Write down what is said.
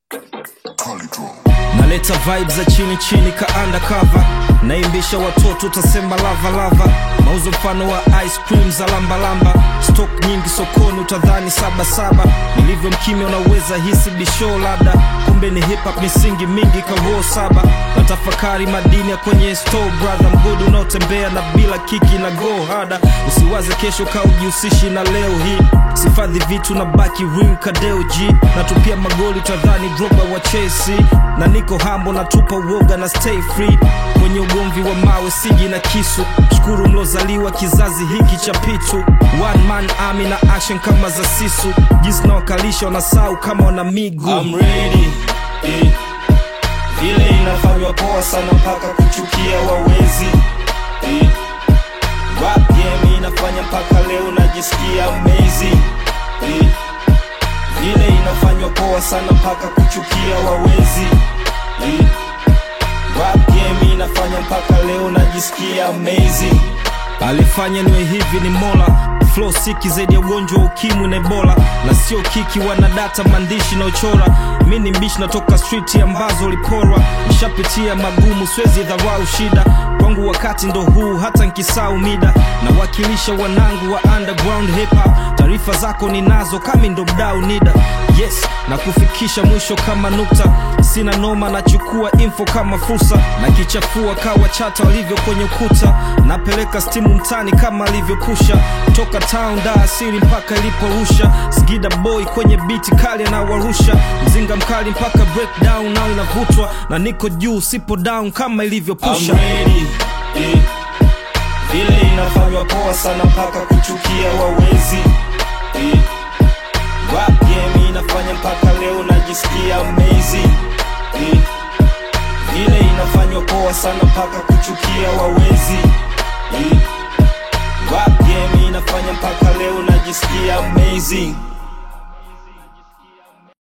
Naleta vibes za chini chini ka undercover. Naimbisha watoto utasema lava lava. Mauzo mfano wa ice cream za lamba lamba. Stock nyingi sokoni utadhani saba saba. Nilivyo mkimya unaweza hisi bisho labda. Kumbe ni hip hop misingi mingi ka roho saba. Natafakari madini ya kwenye store brother. Mgodo unaotembea na bila kiki na go harder. Usiwaze kesho ka ujihusishi na leo hii. Sifadhi vitu na baki real kadeo G. Natupia magoli utadhani dropa wa Chelsea. Na niko hambo natupa uoga na stay free. Kwenye ugomvi wa mawe sigi na kisu. Shukuru mlozaliwa kizazi hiki cha pitu. One man army na action kama za sisu. Jinsi na wakalisha wanasau kama wana migu. I'm ready, vile inafanywa poa sana mpaka kuchukia wawezi. Rap game inafanya mpaka leo najisikia amazing. Vile inafanywa poa sana mpaka kuchukia wawezi. Rap game inafanya mpaka leo najisikia amazing. Alifanya niwe hivi ni Mola. Flow siki zaidi ya ugonjwa ukimwi na Ebola. Na sio kiki wanadata mandishi na uchora. Mini mbishi natoka street ambazo uliporwa. Nishapitia magumu swezi dharau shida. Kwangu wakati ndo huu hata nkisau mida. Na wakilisha wanangu wa underground hip hop. Taarifa zako ninazo kami ndo mdau nida. Yes, na kufikisha mwisho kama nukta. Sina noma na chukua info kama fursa. Na kichafua kawa chata walivyo kwenye ukuta. Napeleka stimu mtani kama alivyo pusha. Toka town da asili mpaka iliporusha. Skida boy kwenye beat kali anawarusha. Mzinga mkali mpaka breakdown nao inavutwa. Na niko juu sipo down kama ilivyo pusha. I'm ready, vile inafanywa poa sana mpaka kuchukia wawezi. Rap game inafanya mpaka leo najisikia amazing. Vile inafanywa poa sana mpaka kuchukia wawezi. Rap game inafanya mpaka leo najisikia amazing.